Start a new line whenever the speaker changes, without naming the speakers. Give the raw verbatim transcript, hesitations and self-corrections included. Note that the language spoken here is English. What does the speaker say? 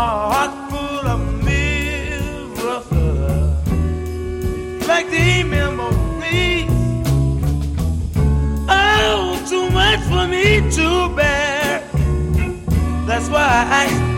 heart full of mirrors, like the memories. Oh, too much for me to bear. That's why I